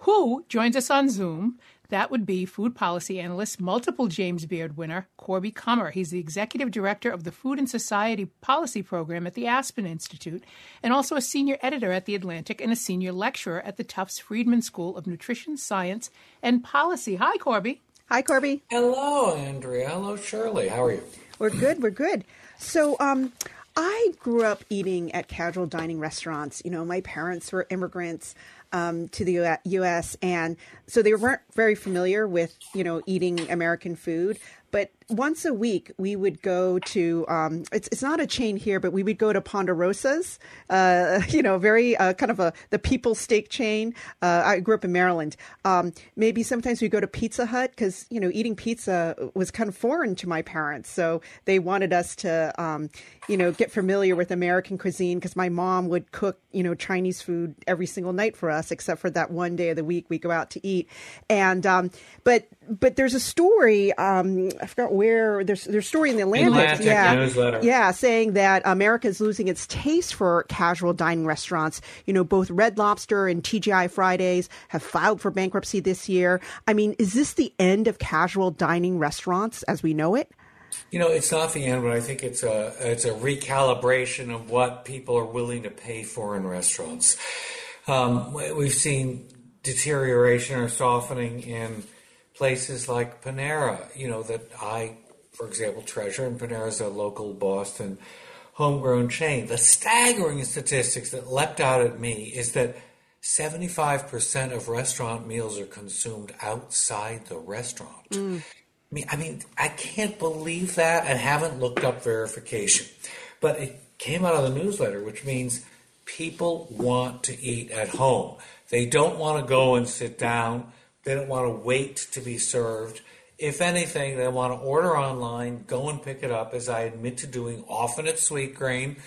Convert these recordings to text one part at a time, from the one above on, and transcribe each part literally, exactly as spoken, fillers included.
who joins us on Zoom. That would be food policy analyst, multiple James Beard winner, Corby Kummer. He's the executive director of the Food and Society Policy Program at the Aspen Institute, and also a senior editor at The Atlantic and a senior lecturer at the Tufts Friedman School of Nutrition, Science, and Policy. Hi, Corby. Hi, Corby. Hello, Andrea. Hello, Shirley. How are you? We're good. We're good. So, um, I grew up eating at casual dining restaurants. You know, my parents were immigrants um, to the U S, and so they weren't very familiar with, you know, eating American food. But once a week, we would go to, um, it's it's not a chain here, but we would go to Ponderosa's, uh, you know, very uh, kind of a the People's Steak chain. Uh, I grew up in Maryland. Um, maybe sometimes we go to Pizza Hut because, you know, eating pizza was kind of foreign to my parents. So they wanted us to, um, you know, get familiar with American cuisine because my mom would cook, you know, Chinese food every single night for us, except for that one day of the week we go out to eat. And um, but but there's a story. Um, I forgot where there's there's a story in the Atlantic, Atlantic yeah, newsletter. yeah, saying that America is losing its taste for casual dining restaurants. You know, both Red Lobster and T G I Fridays have filed for bankruptcy this year. I mean, is this the end of casual dining restaurants as we know it? You know, it's not the end, but I think it's a it's a recalibration of what people are willing to pay for in restaurants. Um, we've seen deterioration or softening in places like Panera, you know, that I, for example, treasure, and Panera is a local Boston homegrown chain. The staggering statistics that leapt out at me is that seventy-five percent of restaurant meals are consumed outside the restaurant. Mm. I mean, I mean, I can't believe that and haven't looked up verification. But it came out of the newsletter, which means people want to eat at home. They don't want to go and sit down. They don't want to wait to be served. If anything, they want to order online, go and pick it up, as I admit to doing often at Sweetgreen.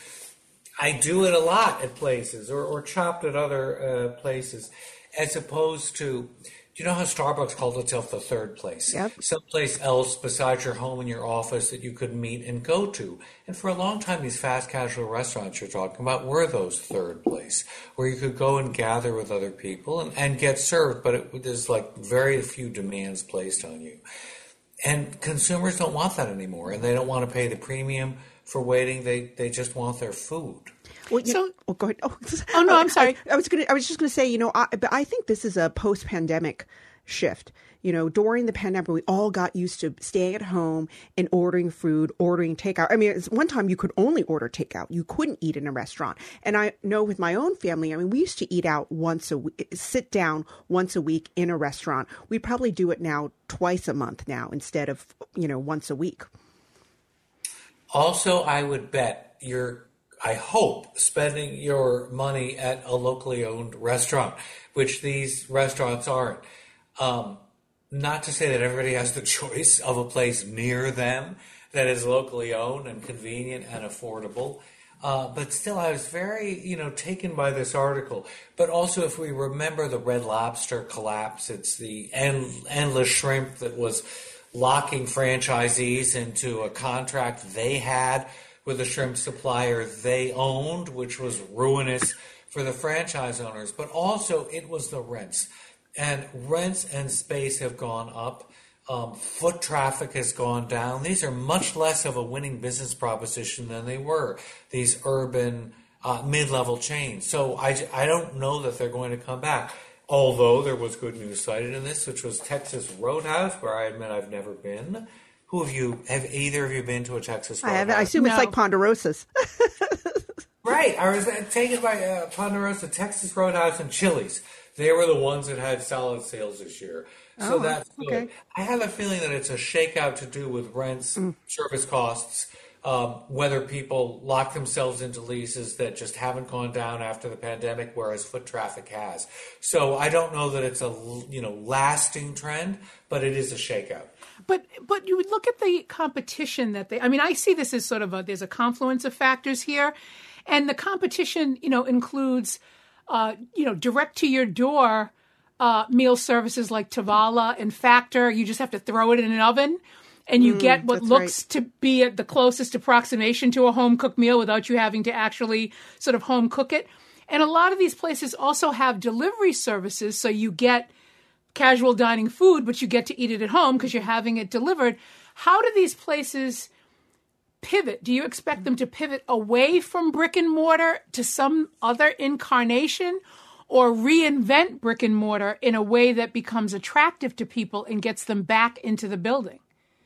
I do it a lot at places or, or chopped at other uh, places, as opposed to, you know how Starbucks called itself the third place? Yep. Someplace else besides your home and your office that you could meet and go to. And for a long time, these fast casual restaurants you're talking about were those third place, where you could go and gather with other people and, and get served, but it, there's like very few demands placed on you. And consumers don't want that anymore, and they don't want to pay the premium for waiting. They they just want their food. Well, you So- know, oh, go ahead. Oh, Oh, no, I'm sorry. I, I was gonna. I was just going to say, you know, I, but I think this is a post-pandemic shift. You know, during the pandemic, we all got used to staying at home and ordering food, ordering takeout. I mean, it's one time you could only order takeout. You couldn't eat in a restaurant. And I know with my own family, I mean, we used to eat out once a week, sit down once a week in a restaurant. We probably do it now twice a month now instead of, you know, once a week. Also, I would bet you're, I hope, spending your money at a locally owned restaurant, which these restaurants aren't. Um, not to say that everybody has the choice of a place near them that is locally owned and convenient and affordable. Uh, but still, I was very, you know, taken by this article. But also, if we remember the Red Lobster collapse, it's the end, endless shrimp that was locking franchisees into a contract they had with a shrimp supplier they owned, which was ruinous for the franchise owners. But also, it was the rents. And rents and space have gone up. Um, foot traffic has gone down. These are much less of a winning business proposition than they were, these urban uh, mid-level chains. So I, I don't know that they're going to come back. Although there was good news cited in this, which was Texas Roadhouse, where I admit I've never been. Who have you, have either of you been to a Texas Roadhouse? I haven't. I assume No. it's like Ponderosa's. Right. I was taken by uh, Ponderosa, Texas Roadhouse, and Chili's. They were the ones that had solid sales this year. So Oh, that's okay. good. I have a feeling that it's a shakeout to do with rents, Mm. service costs, um, whether people lock themselves into leases that just haven't gone down after the pandemic, whereas foot traffic has. So I don't know that it's a you know lasting trend, but it is a shakeout. But but you would look at the competition that they, I mean, I see this as sort of a, there's a confluence of factors here. And the competition, you know, includes, uh, you know, direct to your door uh, meal services like Tavala and Factor. You just have to throw it in an oven and you Mm, get what that's looks right. to be at the closest approximation to a home cooked meal without you having to actually sort of home cook it. And a lot of these places also have delivery services, so you get casual dining food, but you get to eat it at home because you're having it delivered. How do these places pivot? Do you expect them to pivot away from brick and mortar to some other incarnation, or reinvent brick and mortar in a way that becomes attractive to people and gets them back into the building?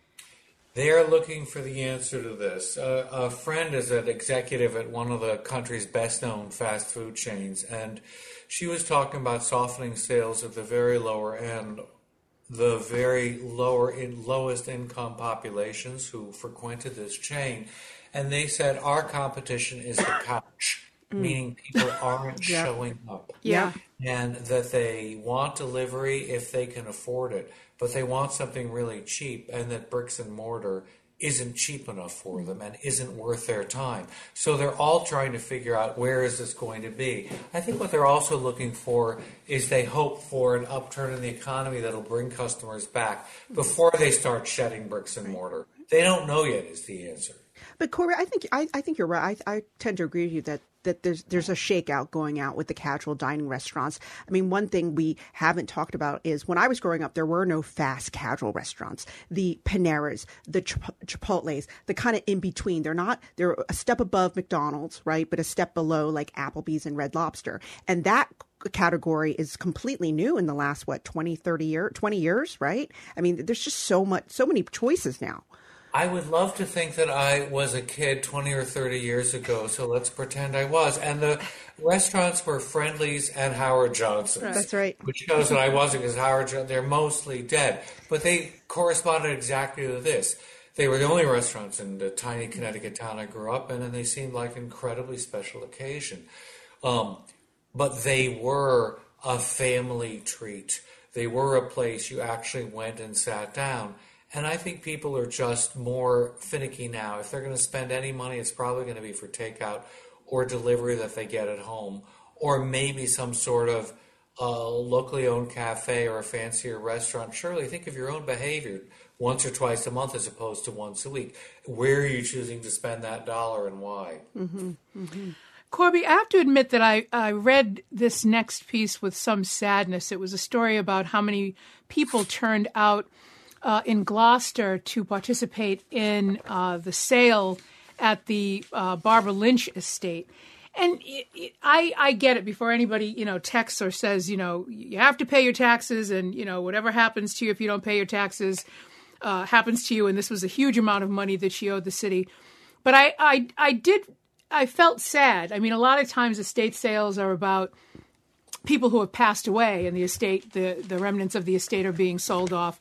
They are looking for the answer to this. Uh, a friend is an executive at one of the country's best-known fast food chains, and she was talking about softening sales at the very lower end, the very lower in lowest income populations who frequented this chain, and they said our competition is the couch, mm. meaning people aren't yeah. showing up. Yeah. And that they want delivery if they can afford it, but they want something really cheap, and that bricks and mortar isn't cheap enough for them and isn't worth their time. So they're all trying to figure out, where is this going to be? I think what they're also looking for is they hope for an upturn in the economy that'll bring customers back before they start shedding bricks and mortar. They don't know yet is the answer. But Corey, I think I, I think you're right. I, I tend to agree with you that that there's there's a shakeout going out with the casual dining restaurants. I mean, one thing we haven't talked about is when I was growing up, there were no fast casual restaurants. The Paneras, the Chip- Chipotles, the kind of in between. They're not, they're a step above McDonald's, right? But a step below like Applebee's and Red Lobster. And that category is completely new in the last, what, twenty, thirty years, twenty years, right? I mean, there's just so much, so many choices now. I would love to think that I was a kid twenty or thirty years ago, so let's pretend I was. And the restaurants were Friendly's and Howard Johnson's. That's right. Which shows that I wasn't, because Howard Johnson, they're mostly dead. But they corresponded exactly to this. They were the only restaurants in the tiny Connecticut town I grew up in, and they seemed like an incredibly special occasion. Um, but they were a family treat. They were a place you actually went and sat down. And I think people are just more finicky now. If they're going to spend any money, it's probably going to be for takeout or delivery that they get at home, or maybe some sort of uh, locally owned cafe or a fancier restaurant. Surely think of your own behavior once or twice a month as opposed to once a week. Where are you choosing to spend that dollar and why? Mm-hmm. Mm-hmm. Corby, I have to admit that I, I read this next piece with some sadness. It was a story about how many people turned out Uh, in Gloucester to participate in uh, the sale at the uh, Barbara Lynch estate. And it, it, I, I get it, before anybody, you know, texts or says, you know, you have to pay your taxes, and, you know, whatever happens to you if you don't pay your taxes uh, happens to you. And this was a huge amount of money that she owed the city. But I, I, I did, I felt sad. I mean, a lot of times estate sales are about people who have passed away, and the estate, the, the remnants of the estate are being sold off.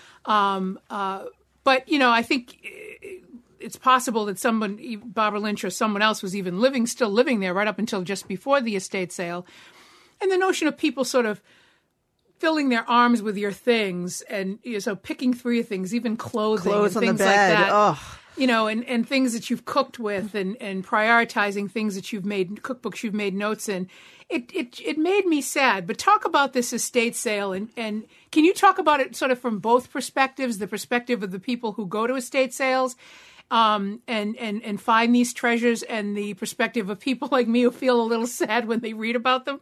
Um, uh, but, you know, I think it's possible that someone, Barbara Lynch or someone else, was even living, still living there right up until just before the estate sale. And the notion of people sort of filling their arms with your things, and, you know, so picking through your things, even clothing, clothes and on things the bed. like that. Ugh. You know, and, and things that you've cooked with, and, and prioritizing things that you've made, cookbooks you've made notes in. It it it made me sad. But talk about this estate sale, and, and can you talk about it sort of from both perspectives, the perspective of the people who go to estate sales um, and, and, and find these treasures, and the perspective of people like me who feel a little sad when they read about them?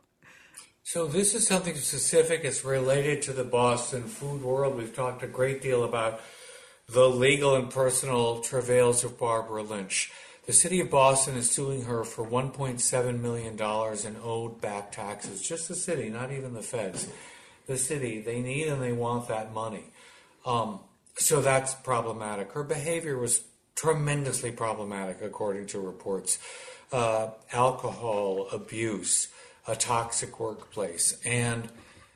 So this is something specific. It's related to the Boston food world. We've talked a great deal about the legal and personal travails of Barbara Lynch. The city of Boston is suing her for one point seven million dollars in owed back taxes. Just the city, not even the feds. The city, they need and they want that money. Um, so that's problematic. Her behavior was tremendously problematic, according to reports. Uh, alcohol abuse, a toxic workplace, and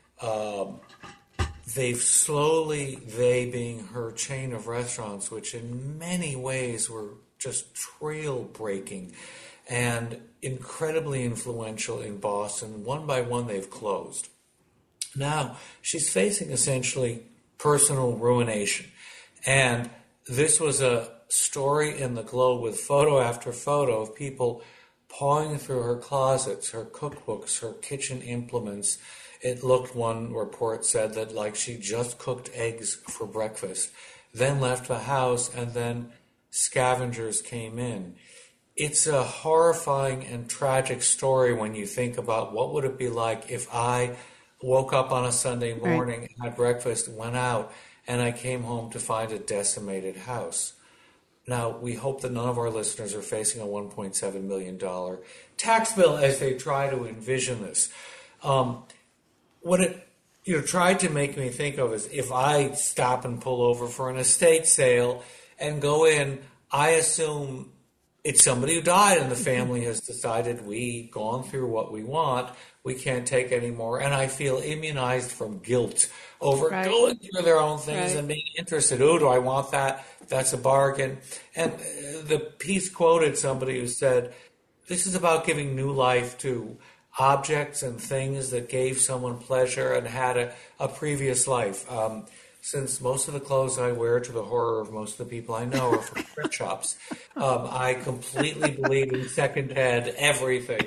um, they've slowly, they being her chain of restaurants, which in many ways were just trail-breaking and incredibly influential in Boston. One by one, they've closed. Now, she's facing essentially personal ruination. And this was a story in the Globe with photo after photo of people pawing through her closets, her cookbooks, her kitchen implements. It looked, one report said, that like she just cooked eggs for breakfast, then left the house, and then scavengers came in. it's a horrifying and tragic story when you think about what would it be like if I woke up on a Sunday morning, right. had breakfast, went out, and I came home to find a decimated house. Now, we hope that none of our listeners are facing a one point seven million dollars tax bill as they try to envision this. Um, what it you know tried to make me think of is if I stop and pull over for an estate sale and go in, I assume it's somebody who died and the family has decided we've gone through what we want, we can't take any more, and I feel immunized from guilt over right. going through their own things right. and being interested. Oh, do I want that? That's a bargain. And the piece quoted somebody who said, this is about giving new life to objects and things that gave someone pleasure and had a, a previous life. Um, since most of the clothes I wear, to the horror of most of the people I know, are from thrift shops, um, I completely believe in secondhand everything.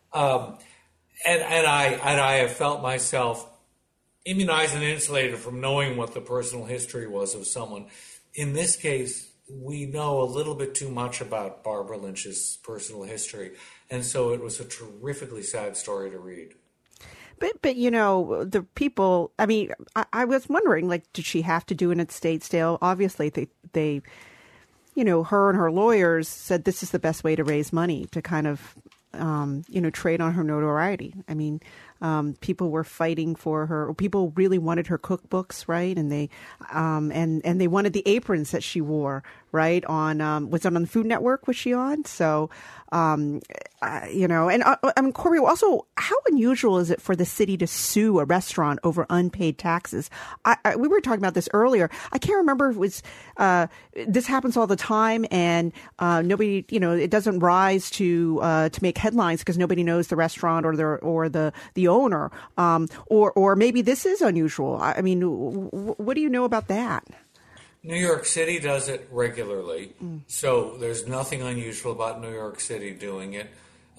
Um, and, and, I, and I have felt myself immunized and insulated from knowing what the personal history was of someone. In this case, we know a little bit too much about Barbara Lynch's personal history, and so it was a terrifically sad story to read. But, but you know, the people, I mean, I, I was wondering, like, did she have to do an estate sale? Obviously, they, they, you know, her and her lawyers said this is the best way to raise money to kind of, um, you know, trade on her notoriety. I mean, um, people were fighting for her. People really wanted her cookbooks, right? And they, um, and and they wanted the aprons that she wore, right? On um, was it on the Food Network? Was she on? So, um, uh, you know, and uh, I mean, Corby, also, how unusual is it for the city to sue a restaurant over unpaid taxes? I, I, we were talking about this earlier. I can't remember if it was. Uh, this happens all the time, and uh, nobody, you know, it doesn't rise to uh, to make headlines because nobody knows the restaurant or the or the the owner, um, or or maybe this is unusual. I mean, w- w- what do you know about that? New York City does it regularly, mm. so there's nothing unusual about New York City doing it.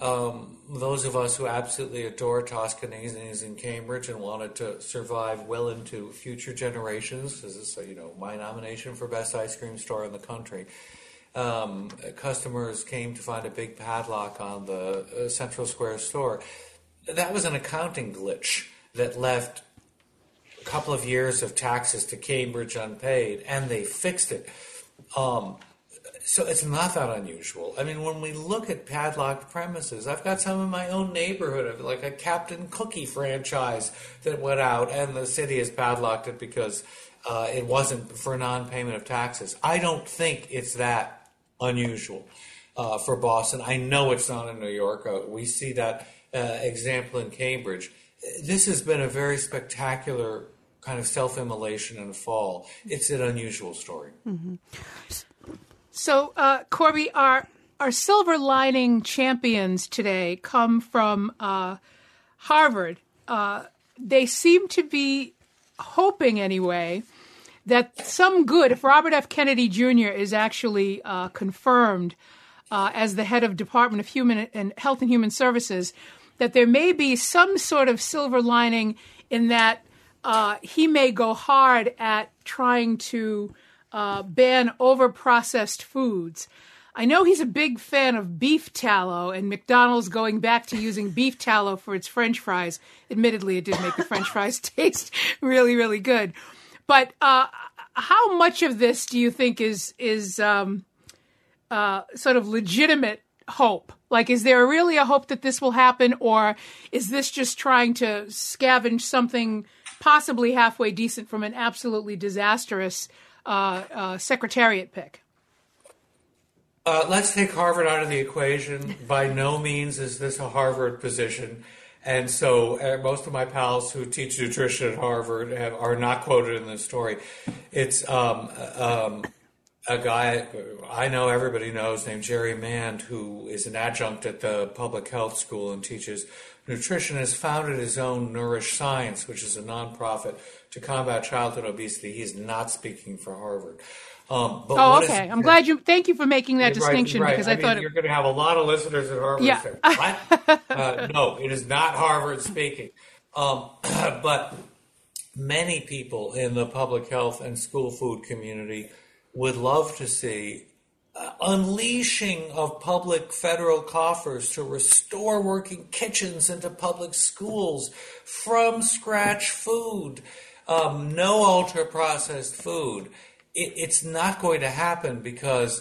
Um, those of us who absolutely adore Toscanini's in Cambridge and wanted to survive well into future generations, this is, you know, my nomination for best ice cream store in the country. Um, customers came to find a big padlock on the uh, Central Square store. That was an accounting glitch that left a couple of years of taxes to Cambridge unpaid, and they fixed it. Um, so it's not that unusual. I mean, when we look at padlocked premises, I've got some in my own neighborhood, like a Captain Cookie franchise that went out, and the city has padlocked it because uh, it wasn't for non-payment of taxes. I don't think it's that unusual uh, for Boston. I know it's not in New York. Uh, we see that uh, example in Cambridge. This has been a very spectacular kind of self-immolation and fall. It's an unusual story. Mm-hmm. So, uh, Corby, our, our silver lining champions today come from uh, Harvard. Uh, they seem to be hoping, anyway, that some good, if Robert F. Kennedy Junior is actually uh, confirmed uh, as the head of Department of Human and Health and Human Services, that there may be some sort of silver lining in that uh, he may go hard at trying to uh, ban over-processed foods. I know he's a big fan of beef tallow, and McDonald's going back to using beef tallow for its French fries. Admittedly, it did make the French fries taste really, really good. But uh, how much of this do you think is is um, uh, sort of legitimate hope? Like, is there really a hope that this will happen, or is this just trying to scavenge something possibly halfway decent from an absolutely disastrous uh, uh, secretariat pick? Uh, let's take Harvard out of the equation. By no means is this a Harvard position. And so uh, most of my pals who teach nutrition at Harvard have, are not quoted in this story. It's um, um, a guy I know, everybody knows, named Jerry Mand, who is an adjunct at the public health school and teaches nutrition, has founded his own Nourish Science, which is a nonprofit to combat childhood obesity. He's not speaking for Harvard. Um, but oh, okay. Is, I'm glad you. Thank you for making that right, distinction right. because I, I mean, thought it, you're going to have a lot of listeners at Harvard. Yeah. Say, what? uh, no, it is not Harvard speaking. Um, but many people in the public health and school food community would love to see uh, unleashing of public federal coffers to restore working kitchens into public schools, from scratch food, um, no ultra processed food. It, it's not going to happen because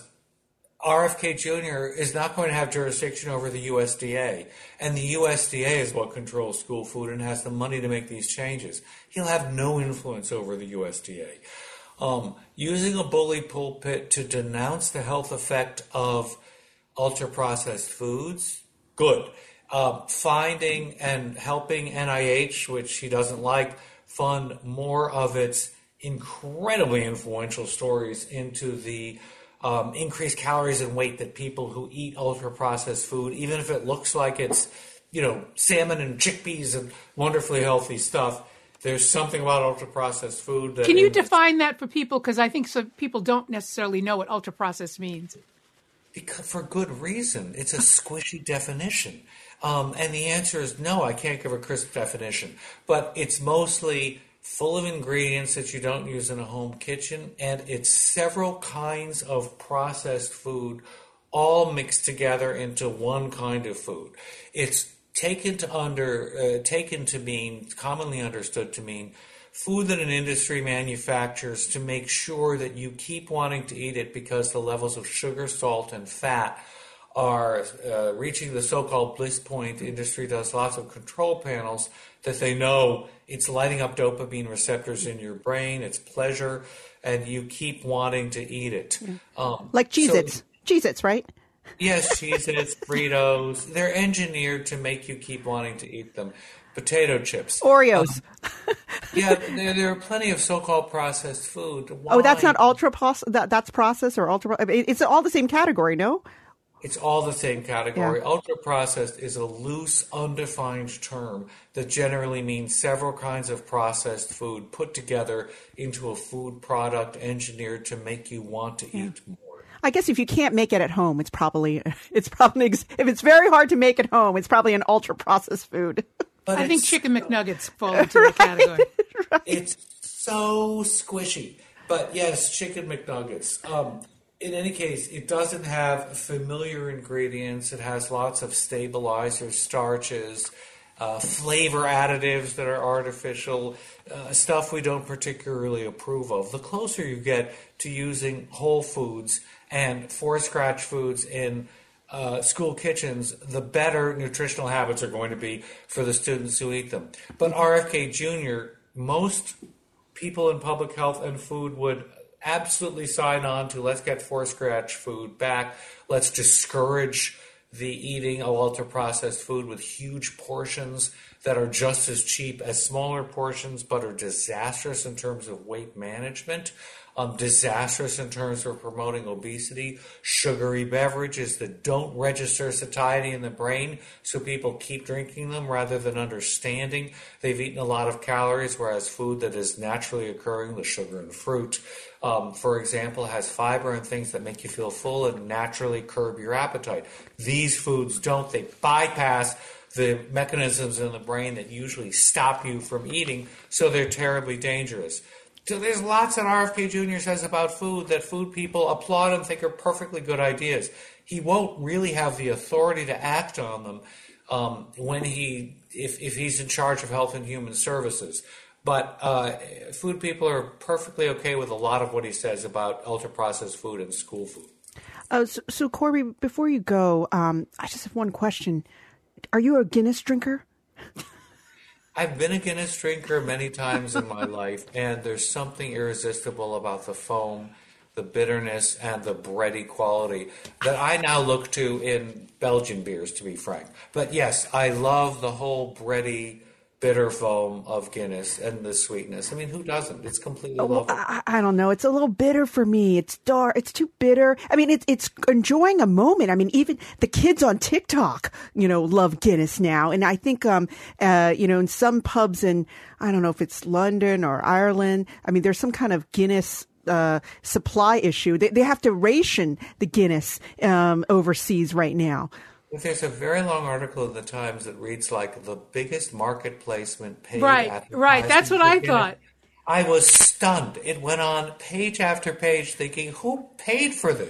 R F K Junior is not going to have jurisdiction over the U S D A. And the U S D A is what controls school food and has the money to make these changes. He'll have no influence over the U S D A. Um, using a bully pulpit to denounce the health effect of ultra-processed foods, good. Uh, finding and helping N I H, which he doesn't like, fund more of its incredibly influential stories into the Um, increased calories and weight that people who eat ultra-processed food, even if it looks like it's, you know, salmon and chickpeas and wonderfully healthy stuff, there's something about ultra-processed food that... Can you define that for people? Because I think some people don't necessarily know what ultra-processed means. Because, for good reason. It's a squishy definition. Um, and the answer is no, I can't give a crisp definition. But it's mostly full of ingredients that you don't use in a home kitchen, and it's several kinds of processed food all mixed together into one kind of food. It's taken to under uh, taken to mean, commonly understood to mean, food that an industry manufactures to make sure that you keep wanting to eat it because the levels of sugar, salt, and fat are uh, reaching the so-called bliss point. The industry does lots of control panels that they know it's lighting up dopamine receptors in your brain, it's pleasure, and you keep wanting to eat it. Um, like Cheez-Its. So, Cheez-Its, right? Yes, Cheez-Its, Fritos. They're engineered to make you keep wanting to eat them. Potato chips. Oreos. Um, yeah, there, there are plenty of so-called processed food. Why? Oh, that's not ultra that that's processed or ultra. I mean, it's all the same category, no? It's all the same category. Yeah. Ultra-processed is a loose, undefined term that generally means several kinds of processed food put together into a food product engineered to make you want to yeah. eat more. I guess if you can't make it at home, it's probably it's probably if it's very hard to make at home, it's probably an ultra-processed food. But I think chicken McNuggets fall into right, the category. Right. It's so squishy. But yes, chicken McNuggets. Um, In any case, it doesn't have familiar ingredients. It has lots of stabilizers, starches, uh, flavor additives that are artificial, uh, stuff we don't particularly approve of. The closer you get to using whole foods and for-scratch foods in uh, school kitchens, the better nutritional habits are going to be for the students who eat them. But R F K Junior, most people in public health and food would absolutely sign on to let's get for-scratch food back. Let's discourage the eating of ultra-processed food with huge portions that are just as cheap as smaller portions but are disastrous in terms of weight management, um, disastrous in terms of promoting obesity, sugary beverages that don't register satiety in the brain, so people keep drinking them rather than understanding they've eaten a lot of calories, whereas food that is naturally occurring, the sugar and fruit, Um, for example, has fiber and things that make you feel full and naturally curb your appetite. These foods don't. They bypass the mechanisms in the brain that usually stop you from eating, so they're terribly dangerous. So there's lots that R F K Junior says about food that food people applaud and think are perfectly good ideas. He won't really have the authority to act on them um, when he, if, if he's in charge of Health and Human Services. But uh, food people are perfectly okay with a lot of what he says about ultra-processed food and school food. Uh, so, so, Corby, before you go, um, I just have one question. Are you a Guinness drinker? I've been a Guinness drinker many times in my life, and there's something irresistible about the foam, the bitterness, and the bready quality that I now look to in Belgian beers, to be frank. But yes, I love the whole bready, bitter foam of Guinness and the sweetness. I mean, who doesn't? It's completely well, lovely. I, I don't know. It's a little bitter for me. It's dark. It's too bitter. I mean, it's it's enjoying a moment. I mean, even the kids on TikTok, you know, love Guinness now. And I think, um, uh, you know, in some pubs in, I don't know if it's London or Ireland, I mean, there's some kind of Guinness uh, supply issue. They, they have to ration the Guinness um, overseas right now. There's a very long article in the Times that reads like the biggest market placement paid. Right, right. That's what I thought. I was stunned. It went on page after page thinking, who paid for this?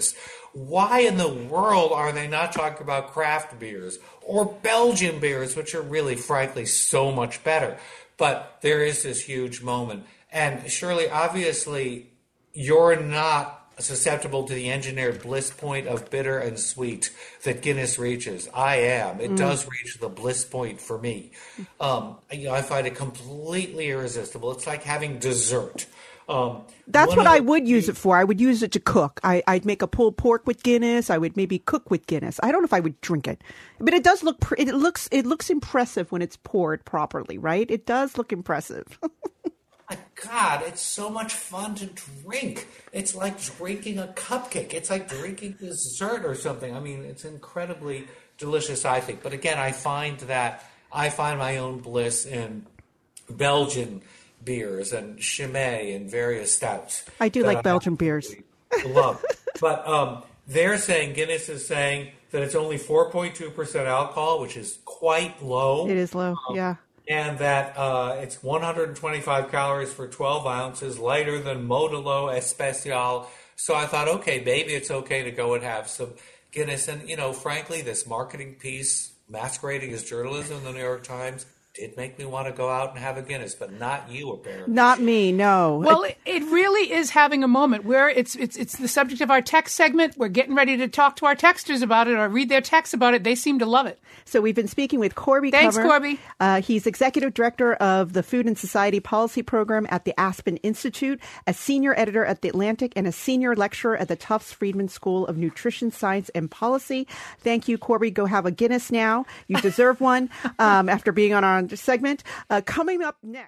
Why in the world are they not talking about craft beers or Belgian beers, which are really, frankly, so much better? But there is this huge moment. And Shirley, obviously, you're not susceptible to the engineered bliss point of bitter and sweet that Guinness reaches. I am. It mm. does reach the bliss point for me. Um, you know, I find it completely irresistible. It's like having dessert. Um, That's what I would use it for. I would use it to cook. I, I'd make a pulled pork with Guinness. I would maybe cook with Guinness. I don't know if I would drink it, but it does look. It looks. It looks impressive when it's poured properly, right? It does look impressive. My God, it's so much fun to drink. It's like drinking a cupcake. It's like drinking dessert or something. I mean, it's incredibly delicious, I think. But again, I find that I find my own bliss in Belgian beers and Chimay and various stouts. I do like I Belgian beers. Love. But um, they're saying, Guinness is saying that it's only four point two percent alcohol, which is quite low. It is low, um, yeah. And that uh, it's one hundred twenty-five calories for twelve ounces, lighter than Modelo Especial. So I thought, okay, maybe it's okay to go and have some Guinness. And, you know, frankly, this marketing piece masquerading as journalism in the New York Times did make me want to go out and have a Guinness, but not you, apparently. Not me, no. Well, it, it really is having a moment where it's it's it's the subject of our text segment. We're getting ready to talk to our texters about it or read their texts about it. They seem to love it. So we've been speaking with Corby Thanks, Comer. Corby. Uh, he's executive director of the Food and Society Policy Program at the Aspen Institute, a senior editor at The Atlantic, and a senior lecturer at the Tufts Friedman School of Nutrition Science and Policy. Thank you, Corby. Go have a Guinness now. You deserve one um, after being on our segment. Uh, coming up next.